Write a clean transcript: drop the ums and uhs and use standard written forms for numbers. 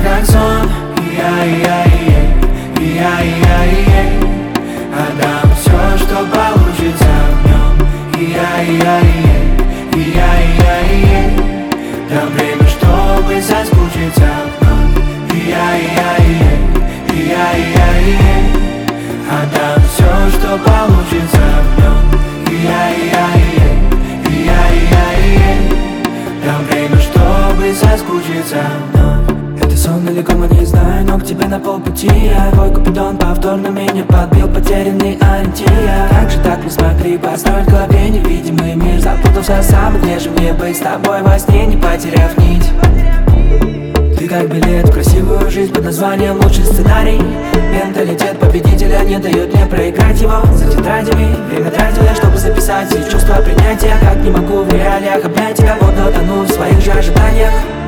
как сон. Отдам все, что получится в нем. Дам время, чтобы соскучиться вновь. Отдам все, что получится в нем. Дам время, чтобы соскучиться вновь. Это сон или кома, не знаю, но к тебе на полпути. Твой купидон повторно меня подбил, потерянный ориентир. Как же так мы смогли построить в голове невидимый мир? Запутался сам, где же мне быть с тобой во сне, не потеряв нить? Ты как билет в красивую жизнь под названием «Лучший сценарий». Менталитет победителя не дает мне проиграть его. За тетрадями время тратил я, чтобы записать все чувства принятия. Как не могу в реалиях обнять тебя, будто тону в своих же ожиданиях.